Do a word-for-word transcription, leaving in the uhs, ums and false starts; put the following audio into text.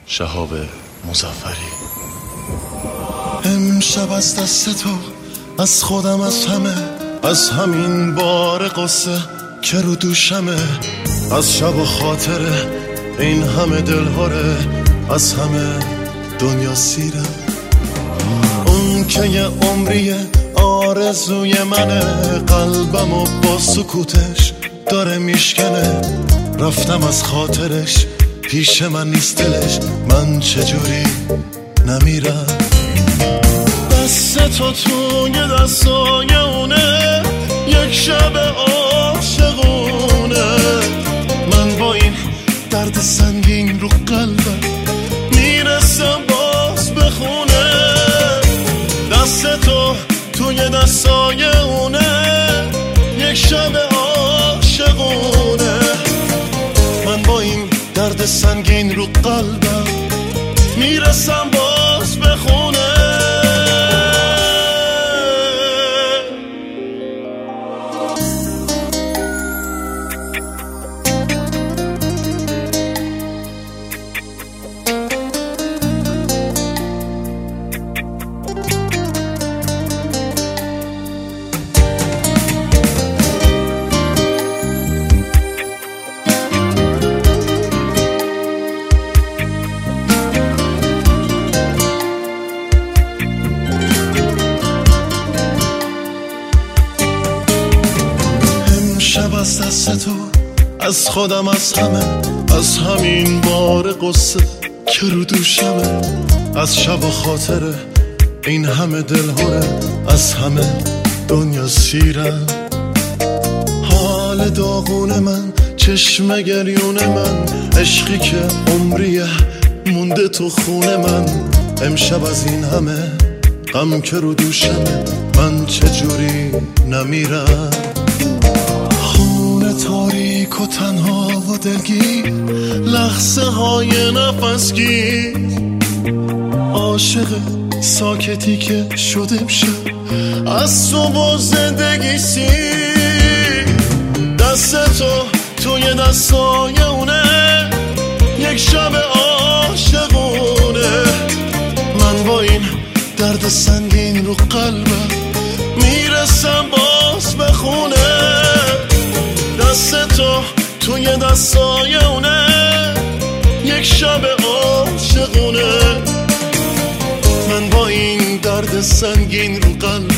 شهاب مظفری. امشب از دست تو، از خودم، از همه، از همین بار قصه که رو دوشمه، از شب و خاطره این همه دلهاره، از همه دنیا سیره. اون که یه عمریه آرزوی منه، قلبم و با سکوتش داره میشکنه. رفتم از خاطرش، پیش من نیست دلش، من چجوری نمیرم؟ دست تو توی دستای اونه، یک شب عاشقونه. من با این درد سنگین رو قلبم میرسم باز به خونه. دست تو توی دستای اونه، یک شب عاشقونه. من با این درد سنگین رو قلبم میرسم باز به خونه. شب از دست تو، از خودم، از همه، از همین بار قصه که رو دوشمه، از شب و خاطره این همه دلهوره، از همه دنیا سیره. حال داغون من، چشم گریون من، عشقی که عمریه مونده تو خونه من. امشب از این همه غم که رو دوشمه، من چجوری نمیرم؟ تاریک و تنها و دلگیر، لحظه های نفسگیر، عاشق ساکتی که شده امشب از تو با زندگی سیر. دست تو توی دستای اونه، یک شب عاشقونه. من با این درد سنگین رو قلبم میرسم باز به خونه. دست تو توی دستای اونه، یک شب عاشقونه. من با این درد سنگین رو قلبم